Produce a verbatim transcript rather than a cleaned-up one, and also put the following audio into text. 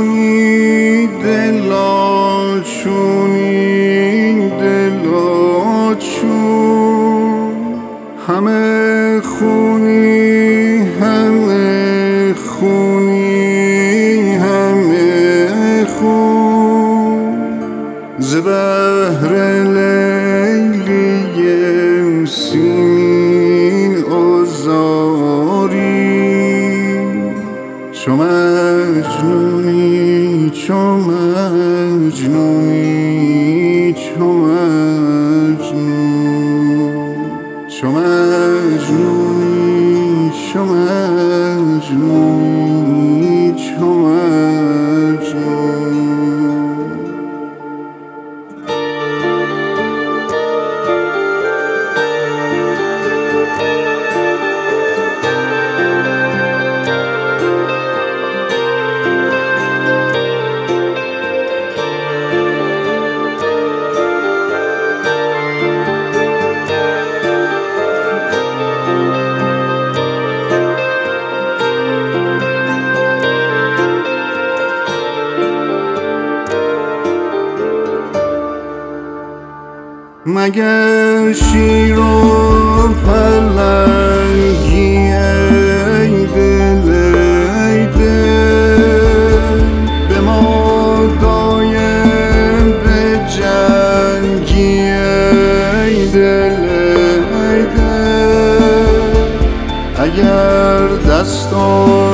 چونی دلا چونی دلا چون همه خونی همه خونی همه خون ز بهر لیلی سیمین آزاری چو مجنونی چو مجنونی چو مجنون چو مجنونی چو مجنونی چو مجنون مگر شیر و پلنگی ای دل ای دل به ما دایم به جنگی ای دل ای دل اگر دستان